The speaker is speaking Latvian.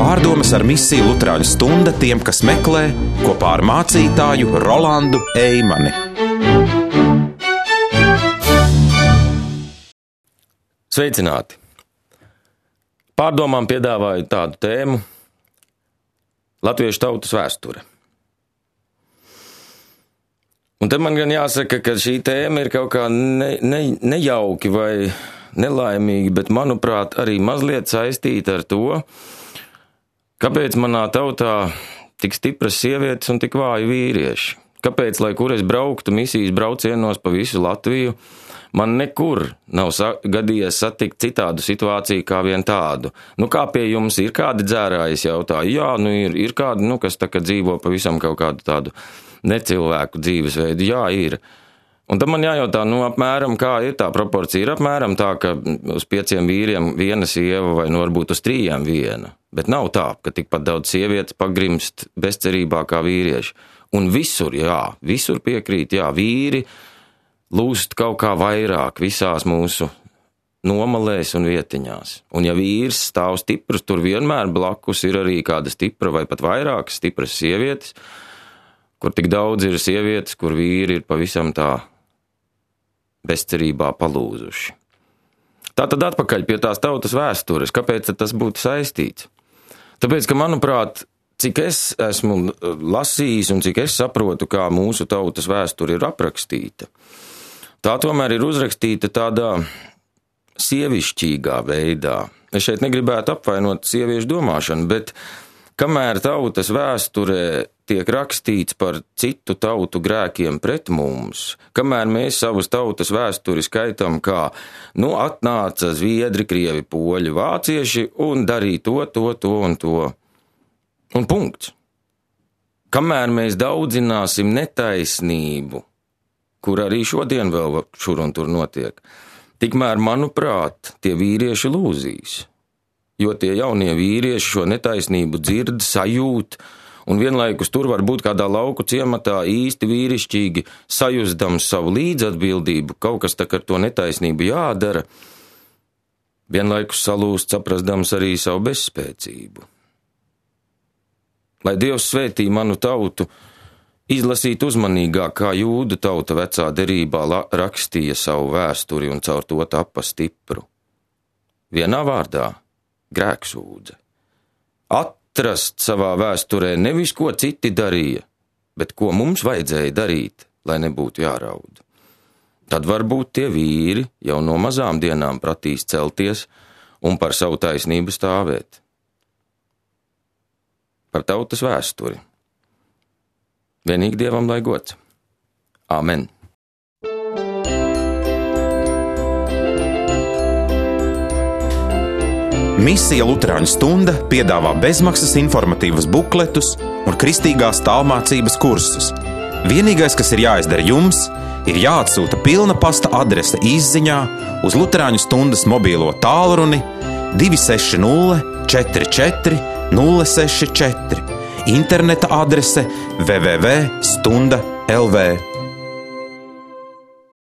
Pārdomas ar misiju Luterāņu stunda tiem, kas meklē, kopā ar mācītāju Rolandu Eimani. Sveicināti! Pārdomām piedāvāju tādu tēmu – Latviešu tautas vēsture. Un te man gan jāsaka, ka šī tēma ir kaut kā nejauki vai nelaimīgi, bet, manuprāt, arī mazliet saistīta ar to, kāpēc manā tautā tik stipras sievietes un tik vāji vīrieši. Kāpēc, lai kur es brauktu misijas braucienos pa visu Latviju, man nekur nav gadījies satikt citādu situāciju kā vien tādu. Kā pie jums ir kādi dzērāji, es jautāju? Jā, ir kādi, kas tā kā dzīvo pavisam kaut kādu tādu necilvēku dzīvesveidu. Jā, ir. Un tad man jājautā, apmēram kā ir tā proporcija. Ir apmēram tā, ka uz 5 vīriem viena sieva vai varbūt uz 3 viena. Bet nav tā, ka tikpat daudz sievietes pagrimst bezcerībā kā vīrieši. Un visur piekrīt, vīri lūst kaut kā vairāk visās mūsu nomalēs un vietiņās. Un ja vīrs stāv stiprs, tur vienmēr blakus ir arī kāda stipra vai pat vairākas stipras sievietes, kur tik daudz ir sievietes, kur vīri ir pavisam tā bezcerībā palūzuši. Tātad atpakaļ pie tās tautas vēstures. Kāpēc tas būtu saistīts? Tāpēc, ka, manuprāt, cik es esmu lasījis un cik es saprotu, kā mūsu tautas vēsture ir aprakstīta, tā tomēr ir uzrakstīta tādā sievišķīgā veidā. Es šeit negribētu apvainot sieviešu domāšanu, bet kamēr tautas vēsturē tiek rakstīts par citu tautu grēkiem pret mums, kamēr mēs savus tautas vēsturi skaitam kā, atnāca zviedri, krievi, poļi, vācieši un darīja to un to. Un punkts. Kamēr mēs daudzināsim netaisnību, kur arī šodien vēl šur un tur notiek, tikmēr, manuprāt, tie vīrieši lūzīs. Jo tie jaunie vīrieši šo netaisnību dzird, sajūt, un vienlaikus tur var būt kādā lauku ciematā īsti vīrišķīgi sajustdams savu līdzatbildību, kaut kas tā ar to netaisnību jādara, vienlaikus salūst, saprastdams arī savu bezspēcību. Lai Dievs svētī manu tautu, izlasīt uzmanīgāk, kā jūdu tauta vecā derībā rakstīja savu vēsturi un caur to tapa stipru. Vienā vārdā – grēksūdze. Atrast savā vēsturē nevis, ko citi darīja, bet ko mums vajadzēja darīt, lai nebūtu jāraud. Tad varbūt tie vīri jau no mazām dienām pratīs celties un par savu taisnību stāvēt. Par tautas vēsturi. Vienīgi Dievam lai gods. Āmen. Misija Luterāņu stunda piedāvā bezmaksas informatīvus bukletus un kristīgās tālmācības kursus. Vienīgais, kas ir jāizdara jums, ir jāatsūta pilna pasta adrese izziņā uz Luterāņu stundas mobilo tālruni 260 44 064. Interneta adrese www.stunda.lv.